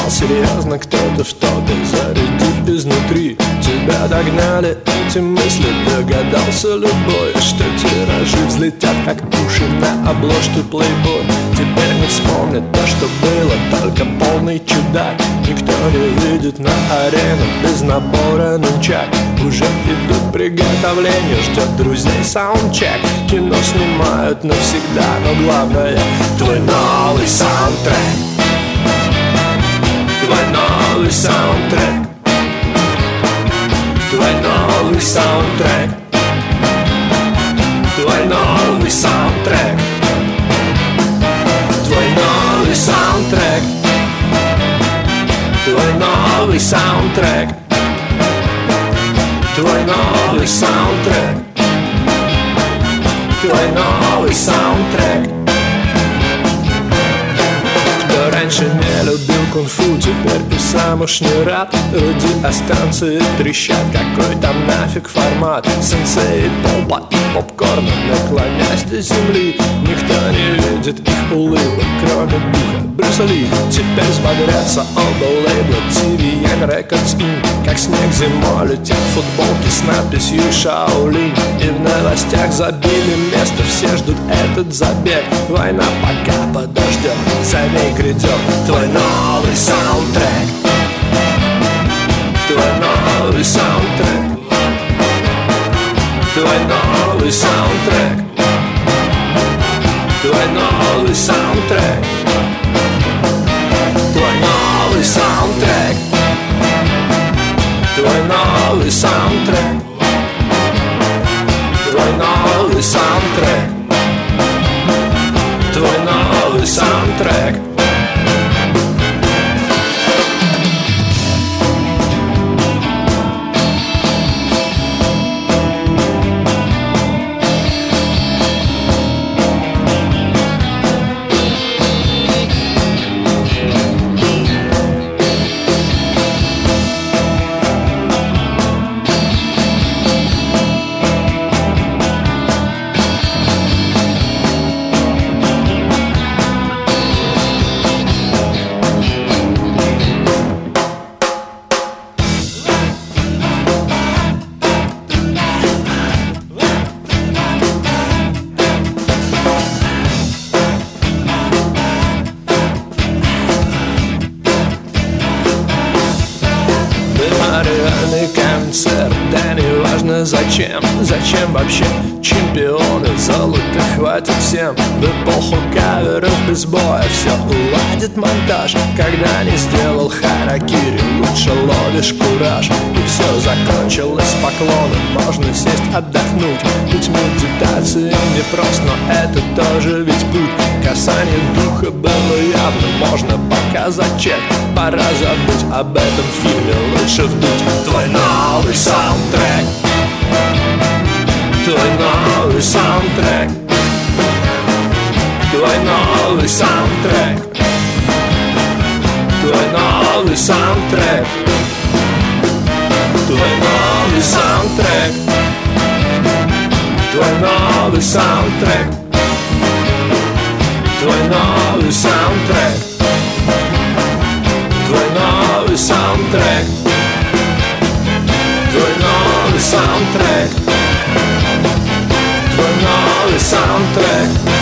стал серьезно кто-то что-то зарядив изнутри. Тебя догнали эти мысли, догадался любой, что тиражи взлетят, как уши на обложке Playboy. Теперь не вспомнит то, что было, только полный чудак. Никто не видит на арену без набора нунчак. Уже идут приготовления, ждет друзей саундчек. Кино снимают навсегда, но главное — твой новый саундтрек. Твой новый саундтрек. Твой новый саундтрек. Твой новый саундтрек. Твой новый саундтрек. Твой новый саундтрек. Твой новый саундтрек. Твой новый саундтрек. Кто раньше не любил кунг-фу, теперь и сам уж не рад. Радиостанции трещат, какой там нафиг формат. Сенсей, попа и попкорна, наклонясь до земли. Никто не видит их улыбок, кроме духа Брюса Ли. Теперь взбодрятся оба лейбла TVN Records Inc. Как снег зимой летят футболки с надписью Шаолинь. И в новостях забили место, все ждут этот забег. Война пока подождет, за ней грядет твой новый саундтрек. Твой новый саундтрек. Твой новый саундтрек. Твой новый саундтрек. Твой новый саундтрек. Твой новый саундтрек. Твой новый саундтрек. Твой новый саундтрек. Концерт, да не важно зачем. Зачем вообще чемпионы золото хватит всем. В эпоху каверов без боя все уладит монтаж. Когда не сделал харакири, лучше ловишь кураж. И все закончилось поклоном, можно сесть отдохнуть. Ведь медитация непрост, но это тоже ведь путь. Касание духа было явно, можно показать чек. Пора забыть об этом фильме, лучше вдуть твой новый саундтрек. Твой новый саундтрек. Твой новый саундтрек. Твой новый саундтрек. Твой новый саундтрек. Твой новый саундтрек. Твой новый саундтрек. Твой новый саундтрек. Твой новый саундтрек. Твой новый саундтрек.